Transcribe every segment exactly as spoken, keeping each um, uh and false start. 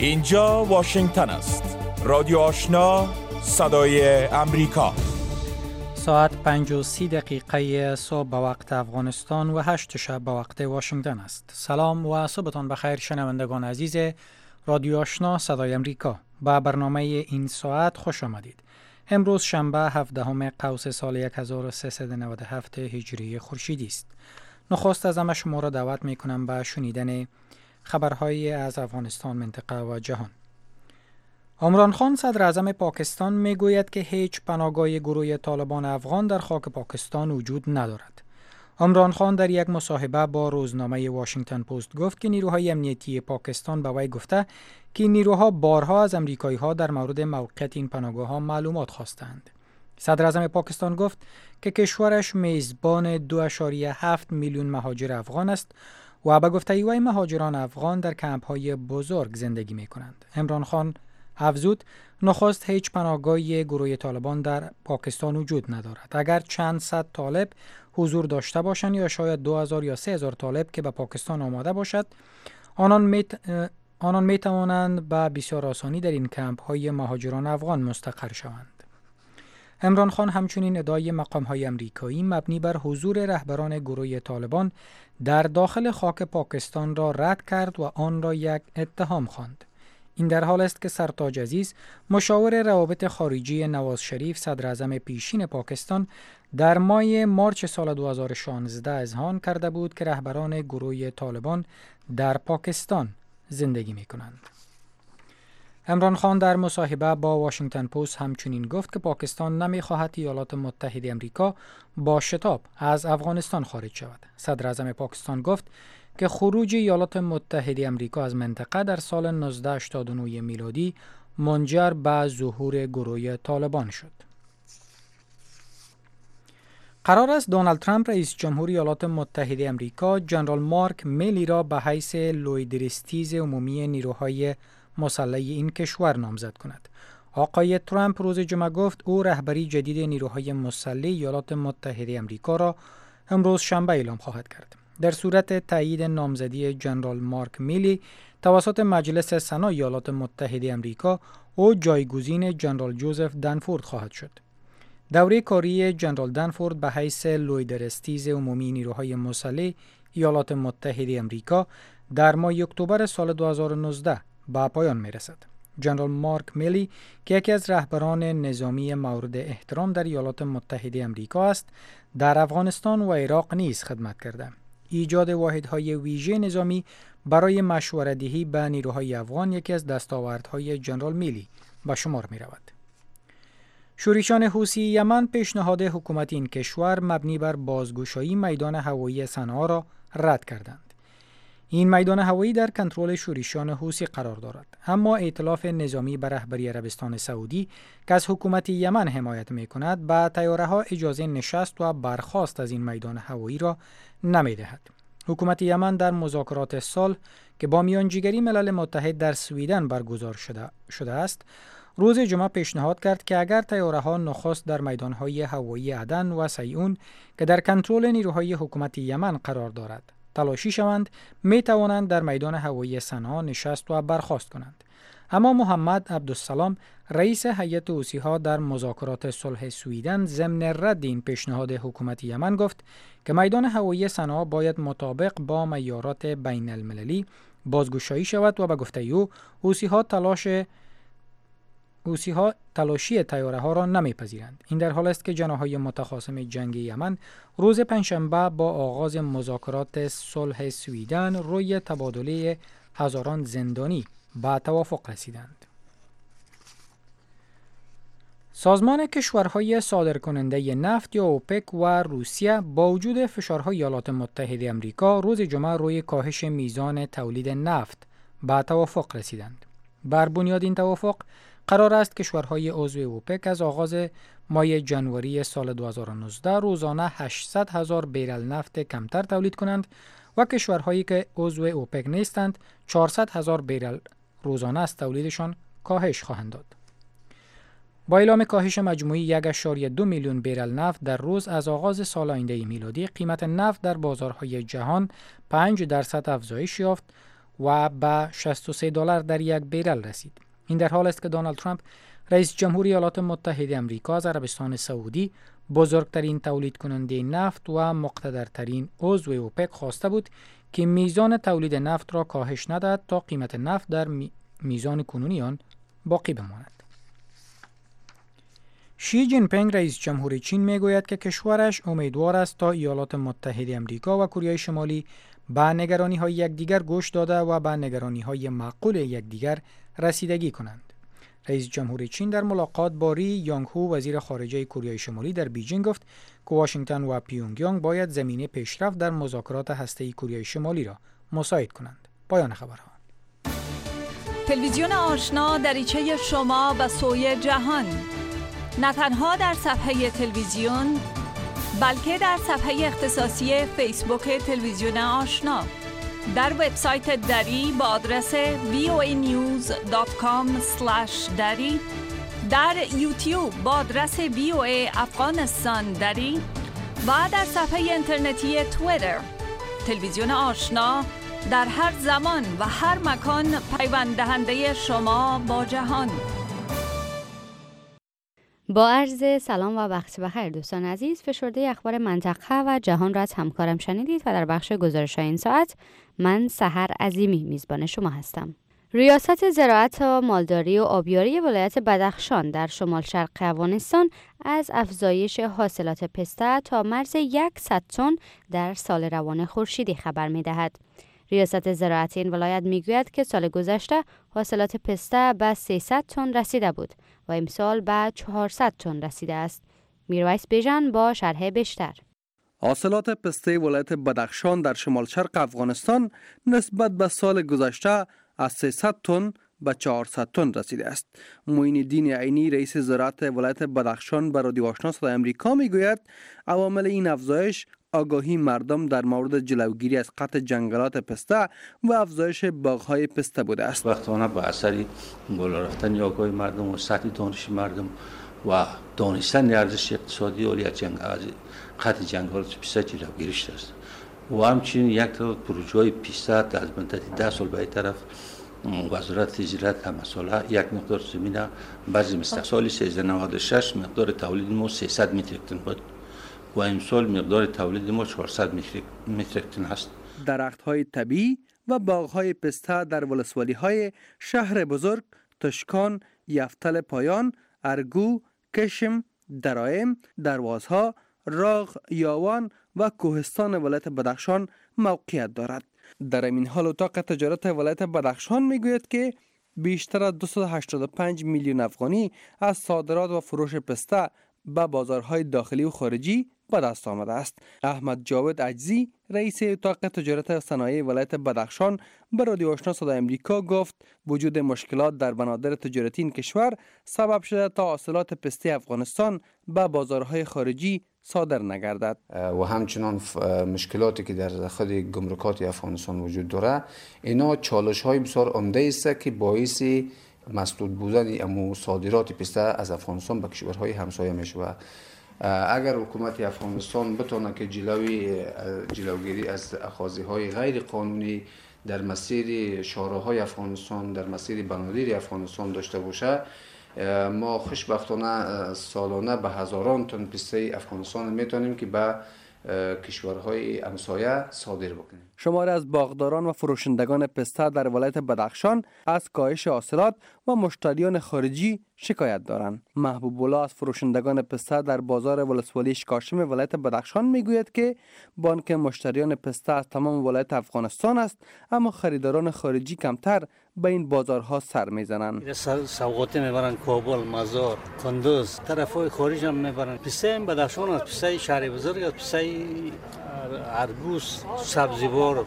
اینجا واشنگتن است. رادیو آشنا، صدای امریکا. ساعت پنج و سی دقیقه صبح به وقت افغانستان و هشت شب به وقت واشنگتن است. سلام و صبحتان بخیر شنوندگان عزیز رادیو آشنا صدای امریکا. با برنامه این ساعت خوش آمدید. امروز شنبه هفدهم قوس سال هزار و سیصد و نود و هفت هجری خورشیدی است. نخست از همه شما را دعوت می کنم به شنیدن خبرهای از افغانستان، منطقه و جهان. عمران خان صدر اعظم پاکستان می گوید که هیچ پناهگاه گروه طالبان افغان در خاک پاکستان وجود ندارد. عمران خان در یک مصاحبه با روزنامه واشنگتن پست گفت که نیروهای امنیتی پاکستان به وی گفته که نیروها بارها از امریکایی ها در مورد موقعیت این پناهگاه ها معلومات خواستند. صدر اعظم پاکستان گفت که کشورش میزبان دو ممیز هفت میلیون مهاجر افغان است و به گفته وی مهاجران افغان در کمپ های بزرگ زندگی می کنند. عمران خان افزود نخست هیچ پناهگاه گروه طالبان در پاکستان وجود ندارد. اگر چند صد طالب حضور داشته باشند یا شاید دو هزار یا سه هزار طالب که به پاکستان آماده باشد، آنان می آنان می توانند به بسیار آسانی در این کمپ های مهاجران افغان مستقر شوند. عمران خان همچنین ادعای مقام های امریکایی مبنی بر حضور رهبران گروه طالبان در داخل خاک پاکستان را رد کرد و آن را یک اتهام خواند. این در حال است که سرتاج عزیز، مشاور روابط خارجی نواز شریف صدر اعظم پیشین پاکستان، در ماه مارچ سال دو هزار و شانزده اذعان کرده بود که رهبران گروه طالبان در پاکستان زندگی می کنند. عمران خان در مصاحبه با واشنگتن پست همچنین گفت که پاکستان نمی خواهد ایالات متحده آمریکا با شتاب از افغانستان خارج شود. صدر اعظم پاکستان گفت که خروج ایالات متحده آمریکا از منطقه در سال نوزده هشتاد و نه میلادی منجر به ظهور گروه طالبان شد. قرار است دونالد ترامپ رئیس جمهور ایالات متحده آمریکا ژنرال مارک میلی را به حیث لویدرستیز عمومی نیروهای مسلح این کشور نامزد کند. آقای ترامپ روز جمعه گفت او رهبری جدید نیروهای مسلح ایالات متحده آمریکا را امروز شنبه اعلام خواهد کرد. در صورت تایید نامزدی ژنرال مارک میلی توسط مجلس سنا ایالات متحده آمریکا، او جایگزین ژنرال جوزف دنفورد خواهد شد. دوره کاری ژنرال دنفورد به حیث لویدرستیز عمومی نیروهای مسلح ایالات متحده آمریکا در ماه اکتبر سال دو هزار و نوزده به پایان می رسد. ژنرال مارک میلی که یکی از رهبران نظامی مورد احترام در ایالات متحده آمریکا است، در افغانستان و عراق نیز خدمت کرده. ایجاد واحدهای ویژه نظامی برای مشوره‌دهی به نیروهای افغان یکی از دستاوردهای ژنرال میلی به شمار می رود. شورشیان حوثی یمن پیشنهاد حکومت این کشور مبنی بر بازگشایی میدان هوایی صنعا را رد کردند. این میدان هوایی در کنترل شورشیان حوثی قرار دارد، اما ائتلاف نظامی به رهبری عربستان سعودی که از حکومت یمن حمایت می‌کند به طیاره‌ها اجازه نشست و برخاست از این میدان هوایی را نمی‌دهد. حکومت یمن در مذاکرات صلح که با میانجیگری ملل متحد در سویدن برگزار شده شده است، روز جمعه پیشنهاد کرد که اگر طیاره‌ها نخست در میدان‌های هوایی عدن و سیئون که در کنترل نیروهای حکومت یمن قرار دارد تلاشی شوند، می توانند در میدان هوایی صنعا نشست و برخاست کنند. اما محمد عبدالسلام رئیس هیئت حوثی‌ها در مذاکرات صلح سویدن ضمن رد این پیشنهاد حکومت یمن گفت که میدان هوایی صنعا باید مطابق با معیارات بین المللی بازگشایی شود و به گفته او حوثی‌ها تلاش حوثی‌ها تلاشی طیاره‌ها را نمی‌پذیرند. این در حال است که جناح‌های متخاصم جنگ یمن روز پنجشنبه با آغاز مذاکرات صلح سویدن روی تبادله هزاران زندانی به توافق رسیدند. سازمان کشورهای صادرکننده نفت یا اوپک و روسیه با وجود فشارهای ایالات متحده آمریکا روز جمعه روی کاهش میزان تولید نفت به توافق رسیدند. بر بنیاد این توافق قرار است کشورهای عضو اوپک از آغاز ماه ژانویه سال دو هزار و نوزده روزانه هشتصد هزار بریل نفت کمتر تولید کنند و کشورهایی که عضو اوپک نیستند چهارصد هزار بریل روزانه از تولیدشان کاهش خواهند داد. با اعلام کاهش مجموعی یک ممیز دو میلیون بریل نفت در روز از آغاز سال آینده میلادی، قیمت نفت در بازارهای جهان پنج درصد افزایش یافت و به شصت و سه دلار در یک بیرل رسید. این در حال است که دونالد ترامپ رئیس جمهوری ایالات متحده آمریکا از عربستان سعودی، بزرگترین تولید کننده نفت و مقتدرترین عضو اوپک، خواسته بود که میزان تولید نفت را کاهش ندهد تا قیمت نفت در میزان کنونی آن باقی بماند. شی جین پینگ رئیس جمهور چین میگوید که کشورش امیدوار است تا ایالات متحده آمریکا و کره شمالی به نگرانی های یکدیگر گوش داده و به نگرانی های معقول یکدیگر رسیدگی کنند. رئیس جمهور چین در ملاقات با ری یانگ هو وزیر خارجه کره شمالی در بیجینگ گفت که واشنگتن و پیونگ یانگ باید زمینه پیشرفت در مذاکرات هسته‌ای کره شمالی را مساعد کنند. پایان خبرها. تلویزیون آشنا دریچه شما به سوی جهان، نه تنها در صفحه تلویزیون بلکه در صفحه اختصاصی فیسبوک تلویزیون آشنا، در وبسایت دری با آدرس وی او ای نیوز دات کام اسلش دری، در یوتیوب با آدرس وی او ای افغانستان دری و در صفحه اینترنتی توییتر. تلویزیون آشنا در هر زمان و هر مکان پیوند دهنده شما با جهان. با عرض سلام و وقت بخیر دوستان عزیز، فشرده اخبار منطقه و جهان را از همکارم شنیدید و در بخش گزارش‌های این ساعت من سحر عظیمی میزبان شما هستم. ریاست زراعت و مالداری و آبیاری ولایت بدخشان در شمال شرق افغانستان از افزایش حاصلات پسته تا مرز صد تن در سال روان خورشیدی خبر می‌دهد. ریاست زراعت این ولایت میگوید که سال گذشته حاصلات پسته به سیصد تن رسیده بود و امسال به چهارصد تن رسیده است. میرویس بیژن با شرح بیشتر. حاصلات پسته ولایت بدخشان در شمال شرق افغانستان نسبت به سال گذشته از سیصد تن به چهارصد تن رسیده است. معین الدین عینی رئیس زراعت ولایت بدخشان به رادیو آشنا صدای آمریکا میگوید عوامل این افزایش آگاهی مردم در مورد جلوگیری از قطع جنگلات پسته و افزایش باغ‌های پسته بوده است. وقتانه به اثر بالا رفتن آگاهی مردم و سطح دانش مردم و دانستن ارزش اقتصادی اولی از جنگ از قطع جنگلات پسته جلوگیری شده است. و همچنین یک طرف پروژه‌های پسته از مدت ده سال به طرف وزارت زراعت هم ساله یک مقدار زمینه بعضی مثل سال سیزده نود و شش مقدار تولید ما سیصد متر تن بود و امسال مقدار تولید ما چهارصد متر تن است. درخت‌های طبیعی و باغ‌های پسته در ولسوالی‌های شهر بزرگ تشکان، یفتل پایان، ارگو، کشم، درایم، دروازها، راغ، یاوان و کوهستان ولایت بدخشان موقعیت دارد. در این حال اتاق تجارت ولایت بدخشان میگوید که بیشتر از دویست و هشتاد و پنج میلیون افغانی از صادرات و فروش پسته به بازارهای داخلی و خارجی به دست آمده است. احمد جاوید عجزی رئیس اتاق تجارت و صنایع ولایت بدخشان به رادیو آشنا صدای آمریکا گفت وجود مشکلات در بنادر تجارتی این کشور سبب شده تا حاصلات پسته افغانستان به بازارهای خارجی صادر نگردد و همچنان مشکلاتی که در خود گمرکات افغانستان وجود داره، اینا چالش های بسیار عمده است که باعث مسدود بودن امو صادرات پسته از افغانستان به کشورهای همسایه میشود. اگر حکومت افغانستان بتونه که جلوی جلوگیری از اخاذی‌های غیر قانونی در مسیر شاهراهای افغانستان، در مسیر بنادر افغانستان داشته باشه، ما خوشبختانه سالانه به هزاران تن پسته افغانستان میتونیم که به کشورهای همسایه صادر بکنیم. شماری از باغداران و فروشندگان پسته در ولایت بدخشان از کاهش حاصلات و مشتریان خارجی شکایت دارند. محبوب الله از فروشندگان پسته در بازار ولسوالی شکارشم ولایت بدخشان میگوید که بانک مشتریان پسته از تمام ولایت افغانستان است، اما خریداران خارجی کمتر به این بازارها سر میزنند. سوغاتی میبرن کابل، مزار، کندوز، طرفای خارج هم میبرن. پسته بدخشان است، پسته شهر بزرگ است، پسته ارگوس، سبزیوار،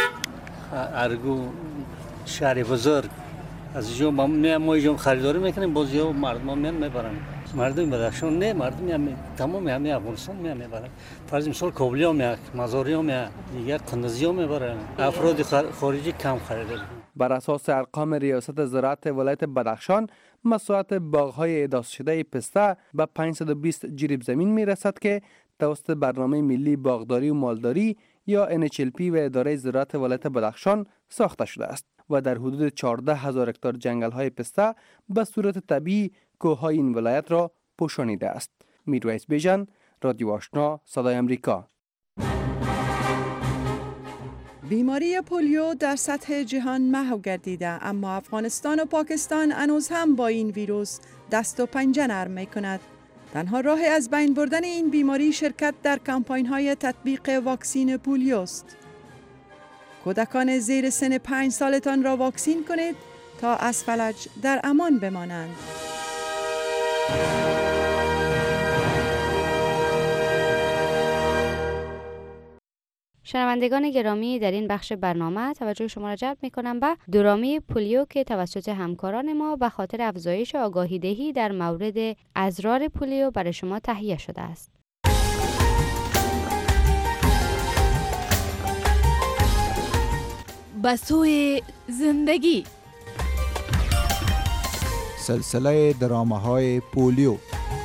ارگو، شهر بزرگ. از اینجا ما ما اینجا خریداری میکنیم، بازی ها مردم میان میبرن. مردم بدخشان نه، مردم هم تمام همه افغانستان میان میبرن. فرض مثال کابلی ها میاد، مزاری ها میاد، دیگر کندوزی ها میبرن. افراد خارجی کم خریداری. بر اساس ارقام ریاست زراعت ولایت بدخشان، مساحت باغ‌های احداث شده پسته به پانصد و بیست جریب زمین میرسد که توسط برنامه ملی باغداری و مالداری یا ان اچ ال پی و اداره زراعت ولایت بدخشان ساخته شده است و در حدود چهارده هزار هکتار جنگل های پسته به صورت طبیعی کوههای این ولایت را پوشانیده است. میرویس بیژن، رادیو آشنا، صدای امریکا. بیماری پولیو در سطح جهان محو گردیده، اما افغانستان و پاکستان هنوز هم با این ویروس دست و پنجه نرم می کند. تنها راه از بین بردن این بیماری شرکت در کمپاین های تطبیق واکسین پولیو است. کودکان زیر سن پنج سالتان را واکسین کنید تا از فلج در امان بمانند. شنوندگان گرامی، در این بخش برنامه توجه شما را جلب می‌کنم به دورامی پولیو که توسط همکاران ما به خاطر افزایش آگاهی دهی در مورد اضرار پولیو برای شما تهیه شده است. به سوی زندگی، سلسله درامه‌های پولیو.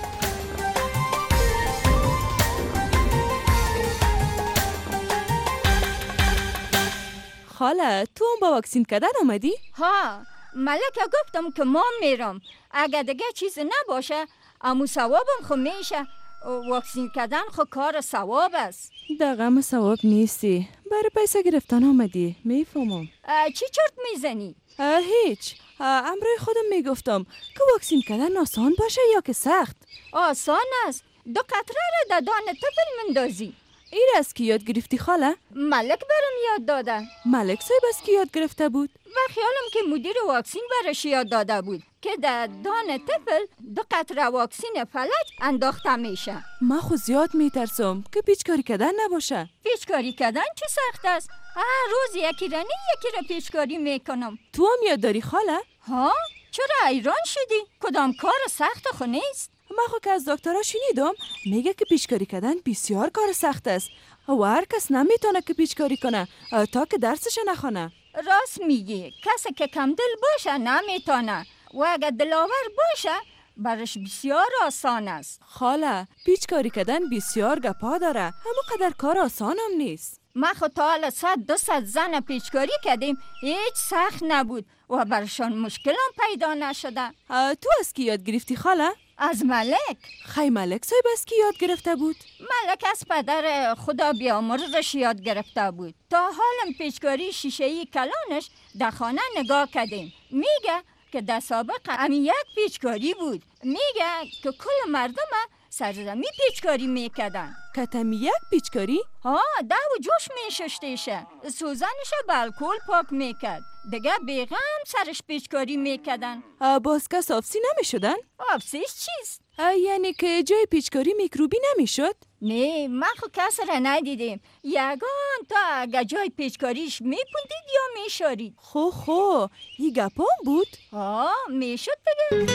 خاله تو هم با واکسین کردن آمدی؟ ها، ملکه گفتم که ما میرم. اگه دیگه چیز نباشه امو ثوابم خو میشه. واکسین کردن خو کار ثواب است. دقیقا ثواب نیستی، برای پیسه گرفتن آمدی. میفهمم. چی چرت میزنی؟ هیچ، امروی خودم میگفتم که واکسین کردن آسان باشه یا که سخت. آسان است. دو قطره را در دان طفل مندازی. این از کی یاد گرفتی خاله؟ ملک برم یاد داده. ملک صاحب از کی یاد گرفته بود؟ و خیالم که مدیر واکسین برش یاد داده بود که در دان طفل دو قطره واکسین فلج انداخته میشه. من خود زیاد میترسم که پیچکاری کردن نباشه. پیچکاری کردن چی سخت است؟ هر روز یکی را نه یکی را پیچکاری میکنم. تو هم یاد داری خاله؟ ها؟ چرا ایران شدی؟ کدام کار سخت خو نیست؟ من خود که از دکترها شنیدم میگه که پیچکاری کردن بسیار کار سخت است و هر کس نمیتونه که پیچکاری کنه تا که درسش نخونه. راست میگی، کسی که کم دل باشه نمیتونه و اگر دلاور باشه برش بسیار آسان است. خاله پیچکاری کردن بسیار گپا داره، همون قدر کار آسان هم نیست. ما خود تا حالا صد دو صد زن پیچکاری کردیم، هیچ سخت نبود و برشان مشکل هم پیدا نشده. تو از کی یاد گرفتی خاله؟ از ملک. خی ملک صاحب از کی یاد گرفته بود؟ ملک از پدر خدا بیامرزش یاد گرفته بود. تا حالا پیچکاری شیشه‌ای کلانش در خانه نگاه کردیم. میگه که در سابق امی یک پیچکاری بود. میگه که کل مردم سرزمی پیچکاری میکردن. کتمی یک پیچکاری؟ ها، ده و جوش میششتیشه. سوزنش با الکل پاک میکرد. دیگه بیغم سرش پیچکاری میکردن. باز کس آفسی نمیشدن؟ آفسیش چیست؟ یعنی که جای پیچکاری میکروبی نمیشد؟ نه، من خود کس را ندیدیم. یگان تا اگه جای پیچکاریش میپوندید یا میشارید. خو خو، یه گپام بود؟ ها، میشد دیگه.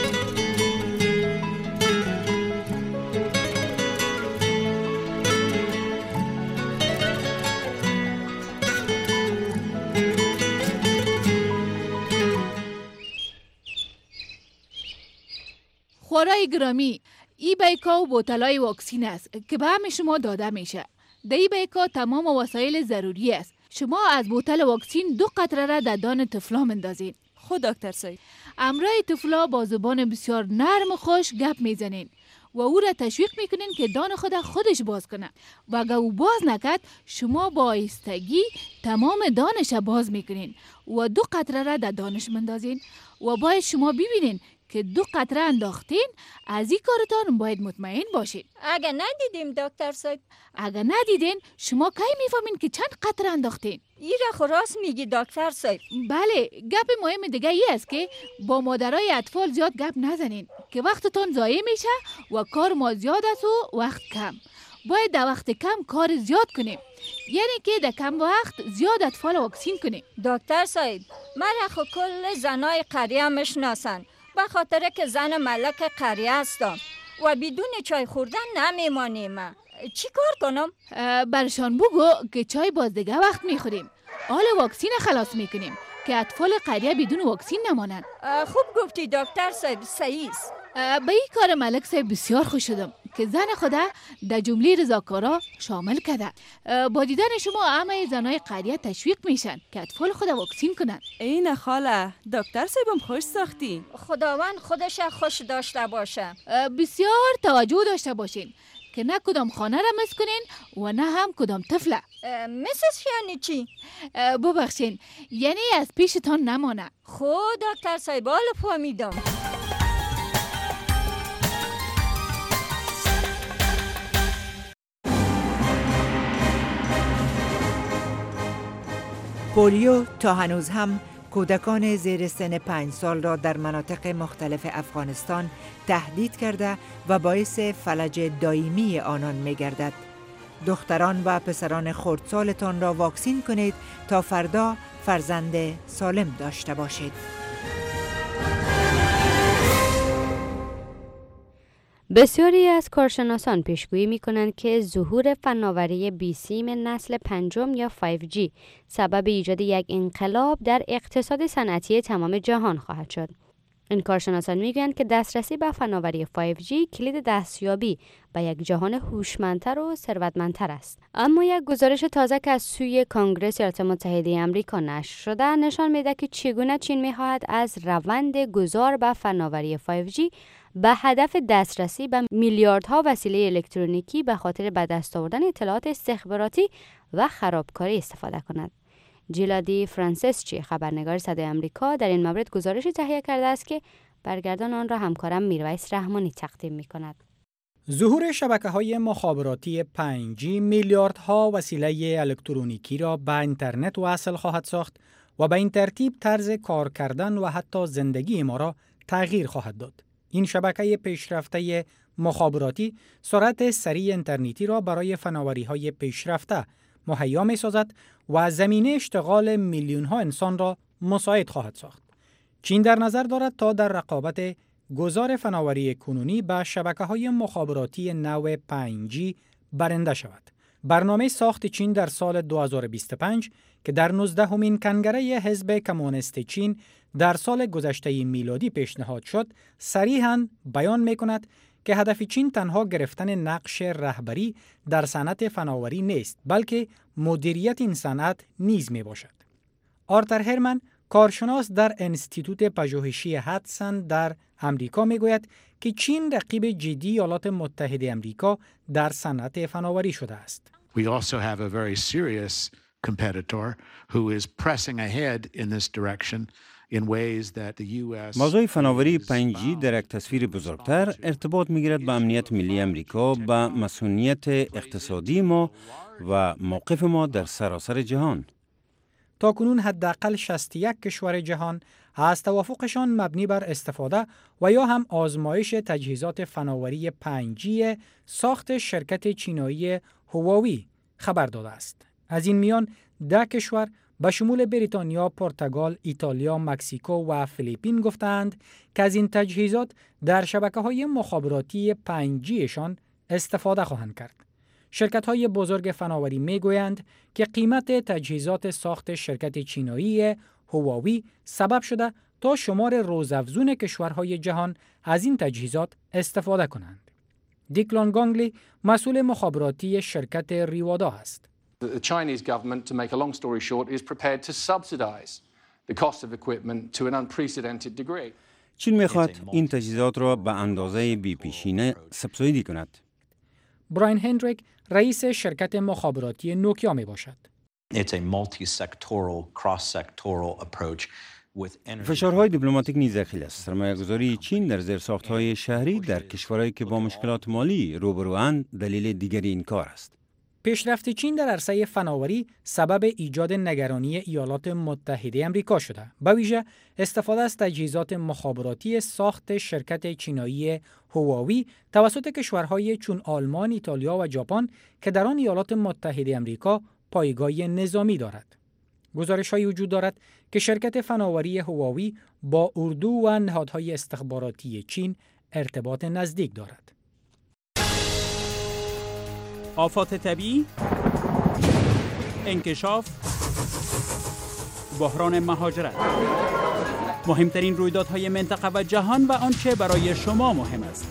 خورای گرامی، ای بیکا و بوتلای واکسین است که به همه شما داده میشه. در ای بیکا تمام وسایل ضروری است. شما از بوتل واکسین دو قطره را در دان طفلا مندازین. خود دکتر صاحب، امرای طفلا با زبان بسیار نرم و خوش گپ میزنین و او را تشویق میکنین که دان خود خودش باز کنه و اگر او باز نکرد شما با آهستگی تمام دانش باز میکنین و دو قطره را در دانش مندازین و باید شما ببینین که دو قطره انداختین. از این کارتان باید مطمئن باشین. اگه ندیدیم دکتر صاحب؟ اگه ندیدین شما کی میفهمین که چند قطره انداختین؟ این را خراس میگی دکتر صاحب. بله، گپ مهم دیگه ای است که با مادرای اطفال زیاد گپ نزنین که وقتتون ضایع میشه و کار ما زیاد است و وقت کم. باید در وقت کم کار زیاد کنیم، یعنی که در کم وقت زیاد اطفال واکسین کنیم. دکتر صاحب، من خو کل زنای قریه میشناسن به خاطر که زن ملک قریه هستم و بدون چای خوردن نمیمانیم. چی کار کنم؟ برشان بگو که چای باز دیگه وقت میخوریم. حال واکسین خلاص میکنیم که اطفال قریه بدون واکسین نمانند. خوب گفتی دکتر صاحب، صحیح است. به این کار ملک صاحب بسیار خوش شدم که زن خدا در جمله رضاکارا شامل کرده. با دیدن شما همه زنای قریه تشویق میشن که اطفال خود واکسین کنن. این خاله دکتر صاحبم خوش ساختی. خداوند خودش خوش داشته باشه. بسیار توجه داشته باشین که نه کدام خانه را مس کنین و نه هم کدام طفله. مسش یعنی چی؟ ببخشین یعنی از پیشتان نمانه. خود دکتر صاحب حالا فهمیدم. پولیو تا هنوز هم کودکان زیر سن پنج سال را در مناطق مختلف افغانستان تهدید کرده و باعث فلج دائمی آنان می گردد. دختران و پسران خردسالتان را واکسین کنید تا فردا فرزند سالم داشته باشید. بسیاری از کارشناسان پیشگویی می کنند که ظهور فناوری بیسیم نسل پنجم یا فایو جی سبب ایجاد یک انقلاب در اقتصاد صنعتی تمام جهان خواهد شد. این کارشناسان می گویند که دسترسی به فناوری فایو جی کلید دستیابی به یک جهان هوشمندتر و ثروتمندتر است. اما یک گزارش تازه که از سوی کنگره ایالات متحده آمریکا نشر شده نشان میده که چگونه چین می‌خواهد از روند گذار به فناوری فایو جی به هدف دسترسی به میلیاردها وسیله الکترونیکی به خاطر به دست آوردن اطلاعات استخباراتی و خرابکاری استفاده کند. جیلادی فرانسیسچی خبرنگار صدای آمریکا در این مورد گزارشی تهیه کرده است که برگردان آن را همکارم میرویس رحمانی تقدیم می‌کند. ظهور شبکه‌های مخابراتی پنج جی میلیاردها وسیله الکترونیکی را به اینترنت وصل خواهد ساخت و به این ترتیب طرز کار کردن و حتی زندگی ما را تغییر خواهد داد. این شبکه پیشرفته مخابراتی سرعت سریع اینترنتی را برای فناوری‌های پیشرفته مهیا می‌سازد و زمینه اشتغال میلیون‌ها انسان را مساعد خواهد ساخت. چین در نظر دارد تا در رقابت گذار فناوری کنونی به شبکه‌های مخابراتی نوع پنج جی برنده شود. برنامه ساخت چین در سال دو هزار و بیست و پنج که در نوزدهمین کنگره حزب کمونیست چین در سال گذشته میلادی پیشنهاد شد، صریحاً بیان می‌کند که هدف چین تنها گرفتن نقش رهبری در صنعت فناوری نیست، بلکه مدیریت این صنعت نیز میباشد. آرتر هرمن، کارشناس در انستیتوت پژوهشی هدسن در امریکا میگوید که چین رقیب جدی ایالات متحده آمریکا در صنعت فناوری شده است. We also have a very serious competitor who is pressing ahead in this direction. موضوع فناوری پنج جی در یک تصویر بزرگتر ارتباط می‌گیرد به امنیت ملی امریکا، به مسئولیت اقتصادی ما و موقف ما در سراسر جهان. تاکنون حداقل شصت و یک کشور جهان از توافقشان مبنی بر استفاده و یا هم آزمایش تجهیزات فناوری پنج جی ساخت شرکت چینایی هواوی خبر داده است. از این میان ده کشور به شمول بریتانیا، پرتغال، ایتالیا، مکزیکو و فیلیپین گفتند که از این تجهیزات در شبکه‌های مخابراتی پنج جیشان استفاده خواهند کرد. شرکت‌های بزرگ فناوری می‌گویند که قیمت تجهیزات ساخت شرکت چینایی هواوی سبب شده تا شمار روزافزون کشورهای جهان از این تجهیزات استفاده کنند. دیکلان گانگلی مسئول مخابراتی شرکت ریوادا است. The Chinese government, to make a long story short, is prepared to subsidize the cost of equipment to an unprecedented degree. چین می‌خواهد این تجهیزات را به اندازه بی‌پیشینه سبسیدی کند. براین هندریک رئیس شرکت مخابراتی نوکیا میباشد. It's a multi-sectoral, cross-sectoral approach with فشارهای دیپلماتیک نیز دخیل است. سرمایه‌گذاری چین در زیرساخت‌های شهری در کشورهایی که با مشکلات مالی روبروند دلیل دیگری این کار است. پیشرفت چین در عرصه فناوری سبب ایجاد نگرانی ایالات متحده آمریکا شده. به ویژه استفاده از تجهیزات مخابراتی ساخت شرکت چینایی هواوی توسط کشورهای چون آلمان، ایتالیا و ژاپن که در آن ایالات متحده آمریکا پایگاه نظامی دارد. گزارش‌هایی وجود دارد که شرکت فناوری هواوی با اردو و نهادهای استخباراتی چین ارتباط نزدیک دارد. آفات طبیعی، انکشاف، بحران مهاجرت، مهمترین رویدادهای منطقه و جهان و آنچه برای شما مهم است.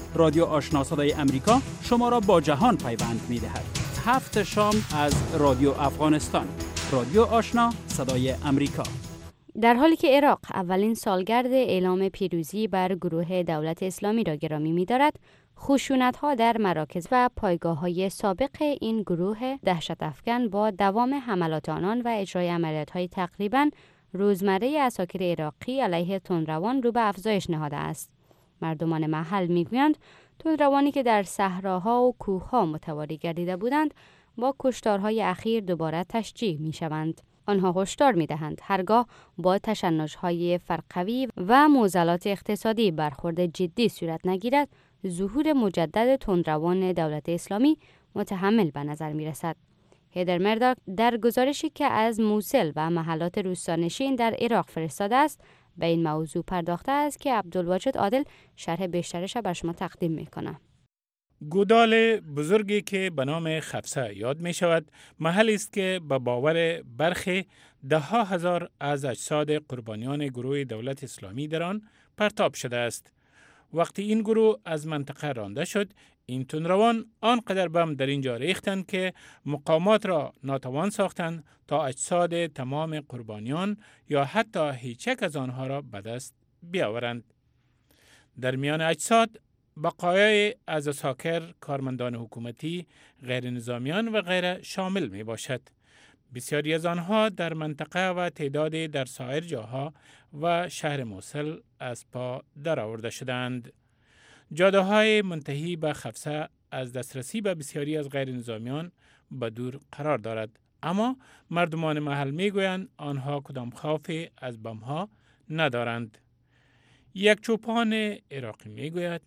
رادیو آشنا صدای امریکا شما را با جهان پیوند می‌دهد. هفت شام از رادیو افغانستان. رادیو آشنا صدای امریکا. در حالی که عراق اولین سالگرد اعلام پیروزی بر گروه دولت اسلامی را گرامی می‌دارد، خشونت‌ها در مراکز و پایگاه‌های سابق این گروه دهشت افکن با دوام حملات آنان و اجرای عملیات‌های تقریباً روزمره اساکیر عراقی علیه تندروان رو به افزایش نهاده است. مردمان محل می‌گویند تندروانی که در صحراها و کوه‌ها متواری گردیده بودند، با کشتارهای اخیر دوباره تشجیع می‌شوند. آنها هشدار می‌دهند هرگاه با تشنج‌های فرقوی و معضلات اقتصادی برخورد جدی صورت نگیرد، ظهور مجدد تندروان دولت اسلامی متحمل به نظر می‌رسد. هیدر مرداک در گزارشی که از موصل و محلات روستانشین در عراق فرستاده است، به این موضوع پرداخته است که عبدالواجد عادل شرح بیشترش بر شما تقدیم می‌کنه. گودال بزرگی که به نام خفسه یاد می شود، محلی است که به باور برخی ده ها هزار از اجساد قربانیان گروه دولت اسلامی در آن پرتاب شده است. وقتی این گروه از منطقه رانده شد، این تندروان آنقدر بم در اینجا ریختند که مقامات را ناتوان ساختند تا اجساد تمام قربانیان یا حتی هیچ یک از آنها را به دست بیاورند. در میان اجساد بقایای از اساکر، کارمندان حکومتی، غیر نظامیان و غیره شامل می باشد. بسیاری از آنها در منطقه و تعدادی در سایر جاها و شهر موصل از پا در آورده شدند. جاده های منتهی به خفسه از دسترسی به بسیاری از غیر نظامیان به دور قرار دارد، اما مردمان محل می گویند آنها کدام خوفی از بم ها ندارند. یک چوپان عراقی می گوید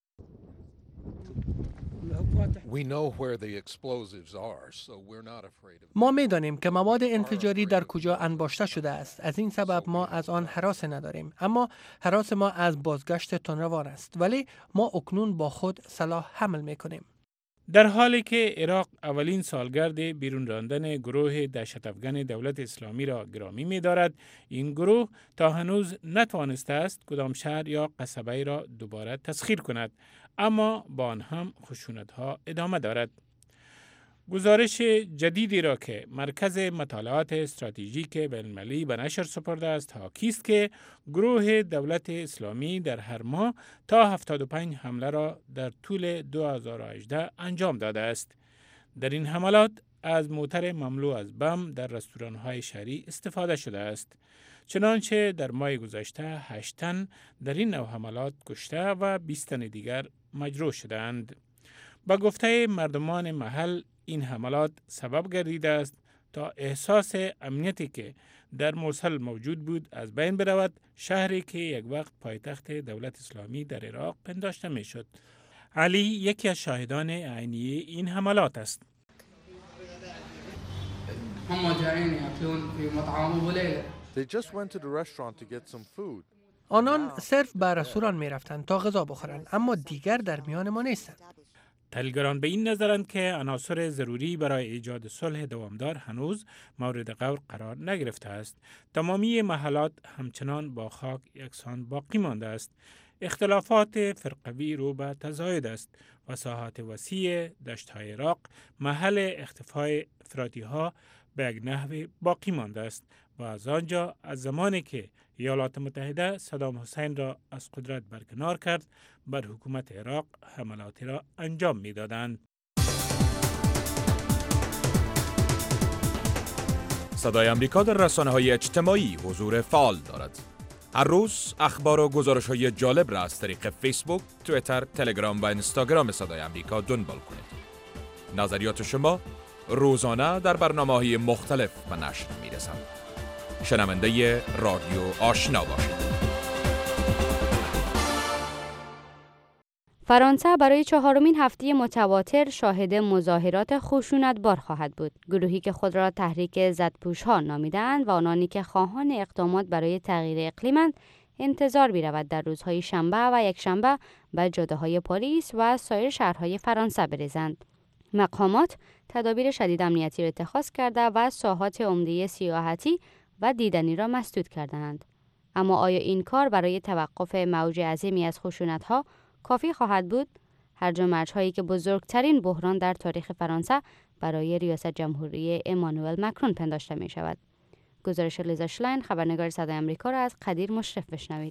ما می‌دانیم که مواد انفجاری در کجا انباشته شده است. از این سبب ما از آن هراس نداریم. اما هراس ما از بازگشت تندروان است. ولی ما اکنون با خود سلاح حمل می‌کنیم. در حالی که عراق اولین سالگرد بیرون راندن گروه دهشت افکن دولت اسلامی را گرامی می‌دارد، این گروه تا هنوز نتوانسته است کدام شهر یا قصبه را دوباره تسخیر کند، اما با آن هم خشونت‌ها ادامه دارد. گزارش جدیدی را که مرکز مطالعات استراتژیک بین‌المللی به نشر سپرده است حاکی است که گروه دولت اسلامی در هر ماه تا هفتاد و پنج حمله را در طول دو هزار و هجده انجام داده است. در این حملات از موتر مملو از بم در رستوران‌های شهری استفاده شده است. چنانچه در ماه گذشته هشت تن در این نوع حملات کشته و بیست تن دیگر مجروح شدند. با گفته مردمان محل، این حملات سبب گردیده است تا احساس امنیتی که در موصل موجود بود از بین برود، شهری که یک وقت پایتخت دولت اسلامی در عراق پنداشته می شد. علی یکی از شاهدان عینی این حملات است. آنان صرف به رستوران می رفتند تا غذا بخورند، اما دیگر در میان ما نیستند. تحلیلگران به این نظرند که عناصر ضروری برای ایجاد صلح دوامدار هنوز مورد غور قرار نگرفته است. تمامی محلات همچنان با خاک یکسان باقی مانده است. اختلافات فرقوی رو به تزاید است و ساحات وسیع دشت‌های عراق محل اختفای افراطی‌ها به یک نحو باقی مانده است و از آنجا از زمانی که ایالات متحده صدام حسین را از قدرت برکنار کرد، بر حکومت عراق حملاتی را انجام می‌دادند. صدای امریکا در رسانه‌های اجتماعی حضور فعال دارد. هر روز اخبار و گزارش‌های جالب را از طریق فیسبوک، توییتر، تلگرام و اینستاگرام صدای امریکا دنبال کنید. نظریات شما روزانه در برنامه‌های مختلف به نشر می‌رسند. شنونده رادیو آشنا باشید. فرانسه برای چهارمین هفته متواتر شاهد مظاهرات خشونت‌بار خواهد بود. گروهی که خود را تحریک زدپوش‌ها نامیده‌اند و آنانی که خواهان اقدامات برای تغییر اقلیم‌اند، انتظار می‌رود در روزهای شنبه و یکشنبه به جاده‌های پاریس و سایر شهرهای فرانسه بریزند. مقامات تدابیر شدید امنیتی را اتخاذ کرده و ساحات عمده سیاحتی و دیدنی را مسدود کردند. اما آیا این کار برای توقف موج عظیمی از خشونت‌ها کافی خواهد بود؟ هرج و مرج هایی که بزرگترین بحران در تاریخ فرانسه برای ریاست جمهوری امانوئل مکرون پنداشته می شود. گزارش لیزا شلاین، خبرنگار صدای آمریکا را از قدیر مشرف بشنوید.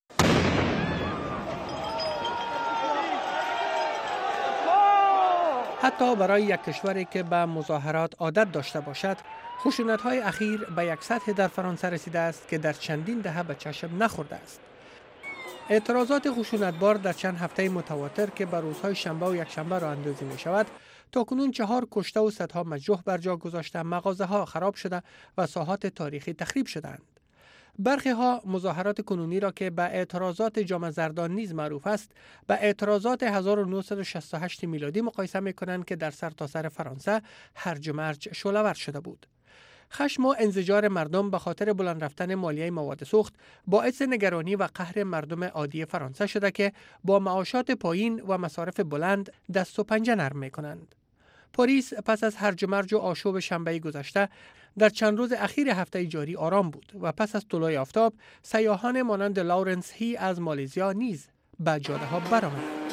حتی برای یک کشوری که به مظاهرات عادت داشته باشد، خشونت‌های اخیر به یک سطح در فرانسه رسیده است که در چندین دهه به چشم نخورده است. اعتراضات خشونتبار در چند هفته متواتر که بر روزهای شنبه و یکشنبه راه اندازی می شود، تاکنون چهار کشته و صدها مجروح بر جا گذاشته، مغازه‌ها خراب شده و ساحات تاریخی تخریب شدند. برخی ها مظاهرات کنونی را که به اعتراضات جام زردان نیز معروف است، به اعتراضات هزار و نهصد و شصت و هشت میلادی مقایسه می کنند که در سرتاسر سر فرانسه هرج و مرج شعله‌ور شده بود. خشم و انزجار مردم به خاطر بلند رفتن مالیه مواد سوخت باعث نگرانی و قهر مردم عادی فرانسه شده که با معاشات پایین و مصارف بلند دست و پنجه نرم می کنند. پاریس پس از هرج و مرج و آشوب شنبه گذشته در چند روز اخیر هفته جاری آرام بود و پس از طلوع آفتاب سیاحان مانند لاورنس هی از مالزیا نیز به جاده ها برآمدند.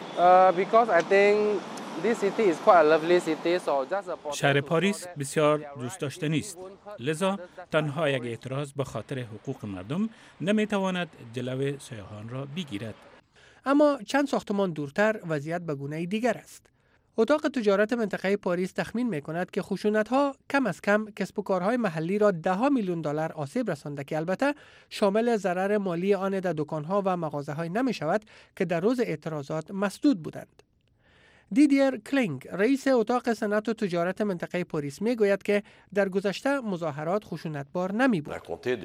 شهر پاریس بسیار دوست داشتنی است، لذا تنها یک اعتراض به خاطر حقوق مردم نمیتواند جلوی سیاحان را بگیرد. اما چند ساختمان دورتر وضعیت به گونه دیگر است. اتاق تجارت منطقه پاریس تخمین می‌کند که خشونت‌ها کم از کم کسب و کارهای محلی را ده ها میلیون دلار آسیب رسانده که البته شامل ضرر مالی آن در دکان‌ها و مغازه‌های نمی‌شود که در روز اعتراضات مسدود بودند. دیدیر کلینگ، رئیس اتاق صنعت و تجارت منطقه پاریس میگوید که در گذشته مظاهرات خشونتبار نمی بود.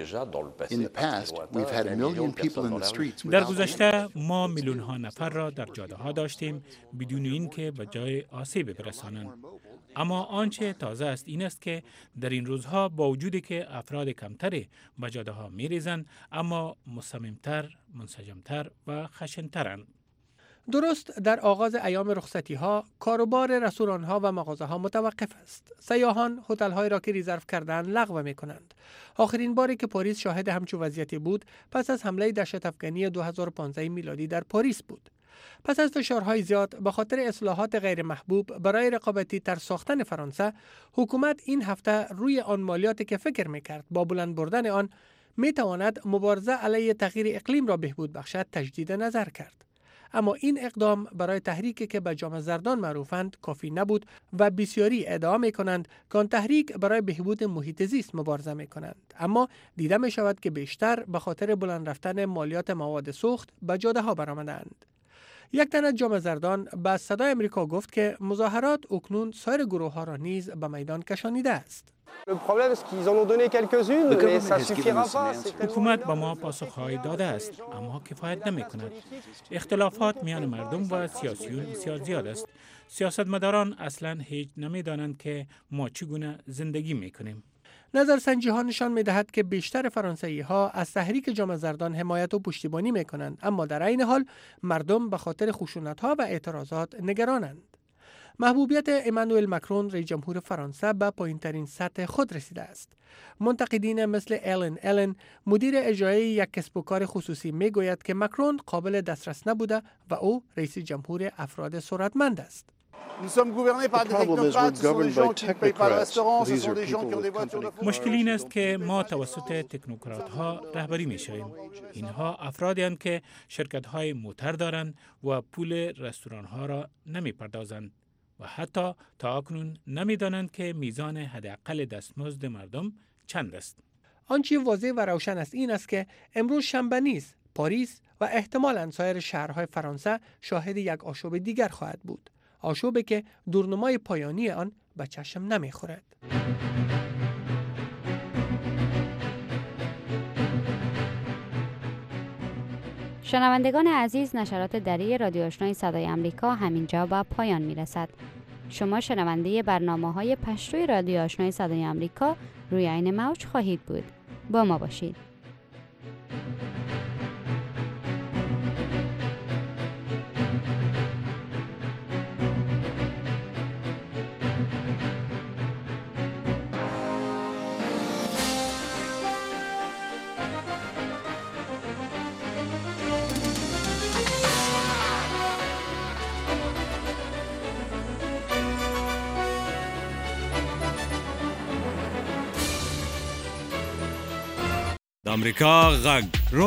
در گذشته ما میلیون ها نفر را در جاده ها داشتیم بدون اینکه به جای آسیب برسانند. اما آنچه تازه است این است که در این روزها با وجودی که افراد کمتری به جاده ها میریزند، اما مصممتر، منسجمتر و خشنترند. درست در آغاز ایام رخصتی ها، کاروبار رستوران ها و مغازه ها متوقف است. سیاحان هتل هایی را که رزرو کردند لغو می کنند. آخرین باری که پاریس شاهد همچون وضعیتی بود پس از حمله دهشت افکنی دو هزار و پانزده میلادی در پاریس بود. پس از فشارهای زیاد به خاطر اصلاحات غیر محبوب برای رقابتی تر ساختن فرانسه، حکومت این هفته روی آن مالیاتی که فکر میکرد با بلند بردن آن می تواند مبارزه علیه تغییر اقلیم را بهبود بخشد تجدید نظر کرد. اما این اقدام برای تحریکی که به جام زردان معروفند کافی نبود و بسیاری ادعا می کنند که آن تحریک برای بهبود محیط زیست مبارزه می کنند. اما دیده می شود که بیشتر به خاطر بلند رفتن مالیات مواد سوخت به جاده ها برآمدند. یک تن از جام زردان به صدای آمریکا گفت که مظاهرات اکنون سایر گروه ها را نیز به میدان کشانیده است. حکومت با ما پاسخهایی داده است اما کفایت نمی کند. اختلافات میان مردم و سیاسیون بسیار زیاد است. سیاستمداران اصلا هیچ نمی دانند که ما چگونه زندگی می کنیم. نظرسنجی ها نشان می دهد که بیشتر فرانسوی ها از تحریک جام زردان حمایت و پشتیبانی می کنند، اما در عین حال مردم به خاطر خشونت ها و اعتراضات نگرانند. محبوبیت امانوئل مکرون رئیس جمهور فرانسه به پایین‌ترین سطح خود رسیده است. منتقدین مثل الن الن، مدیر اجرایی یک کسب و کار خصوصی، میگوید که مکرون قابل دسترس نبوده و او رئیس جمهور افراد ثروتمند است. مشکل این است که ما توسط تکنوکرات ها رهبری می شویم. اینها افرادی هستند که شرکت های موتر دارند و پول رستوران ها را نمی پردازند و حتی تا اکنون نمی دانند که میزان حداقل دستمزد مردم چند است. آنچه واضح و روشن است این است که امروز شنبه نیز پاریس و احتمالاً سایر شهرهای فرانسه شاهد یک آشوب دیگر خواهد بود. آشوبی که دورنمای پایانی آن به چشم نمیخورد. شنوندگان عزیز، نشرات دری رادیو آشنای صدای آمریکا همینجا به پایان میرسد. شما شنونده برنامه‌های پشتوی رادیو آشنای صدای آمریکا روی عین موج خواهید بود. با ما باشید. آمریکا غږ